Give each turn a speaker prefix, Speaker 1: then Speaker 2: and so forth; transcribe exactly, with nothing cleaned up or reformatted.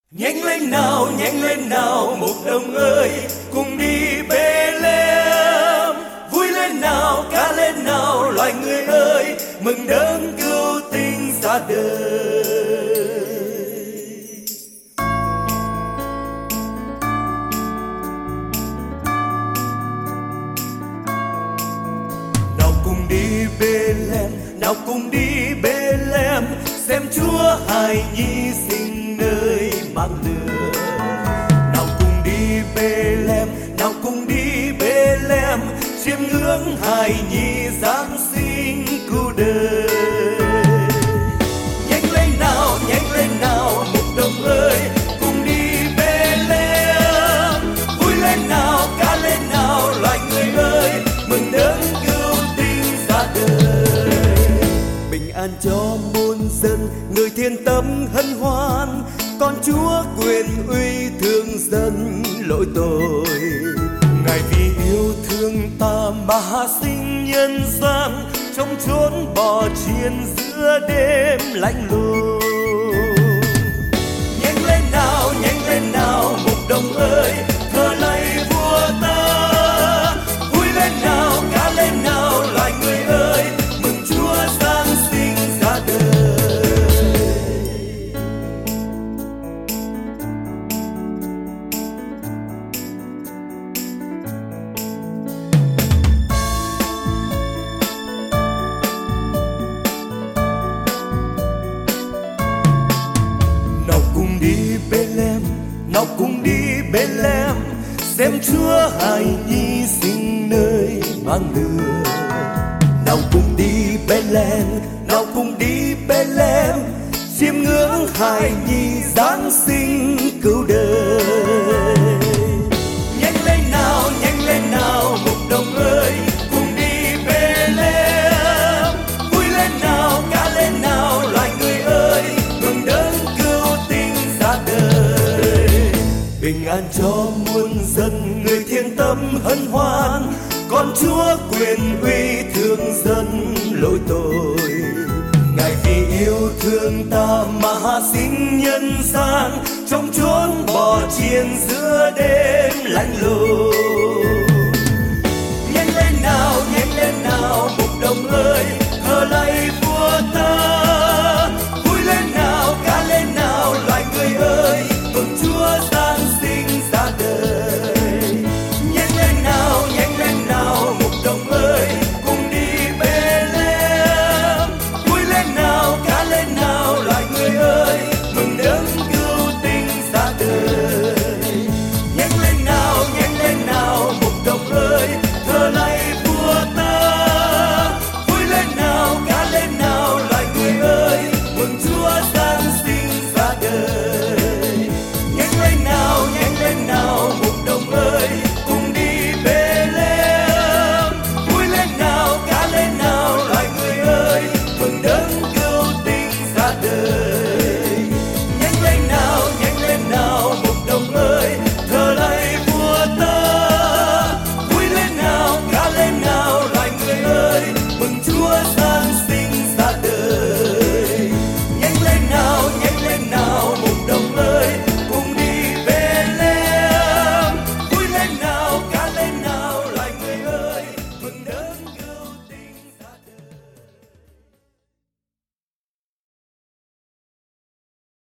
Speaker 1: Nhanh lên nào, nhanh lên nào, một đồng ơi, cùng đi Bethlehem. Vui lên nào, ca lên nào, loài người ơi, mừng đấng cứu tinh ra đời. Nào cùng đi Bethlehem, nào cùng đi Bethlehem, xem Chúa hài nhi sinh nơi mang lửa. Nào cùng đi Bethlehem, nào cùng đi Bethlehem, chiêm ngưỡng hài nhi giáng sinh cứu đời. Nhanh lên nào, nhanh lên nào, một đồng ơi, cùng đi Bethlehem. Vui lên nào, ca lên nào, loài người ơi, mừng đấng cứu tinh ra đời. Bình an cho muôn dân, người thiên tâm hân hoan, con Chúa quyền uy thương dân lỗi tội. Ngài vì yêu thương ta mà sinh nhân gian, trong chốn bò chiên giữa đêm lạnh lùng. Nhanh lên nào, nhanh lên nào, một đồng ơi, thờ lạy vua ta. Vui lên nào, ca lên nào, loài người ơi, mừng Chúa giáng sinh ra đời. Nào cùng đi Bethlehem, nào cùng đi Bethlehem, xem Chúa hài nhi sinh nơi mang lửa. Nào cùng đi Bethlehem, nào cùng đi Bethlehem, chiêm ngưỡng hài nhi giáng sinh cứu đời. Nhanh lên nào, nhanh lên nào, một đồng ơi, cùng đi Bethlehem. Vui lên nào, ca lên nào, loài người ơi, mừng đấng cứu tinh ra đời. Bình an cho muôn dân, người thiên tâm hân hoan, con Chúa quyền uy thương dân lỗi tội. Ngài vì yêu thương ta mà sinh nhân gian, trong chốn bò chiên giữa đêm lạnh lùng.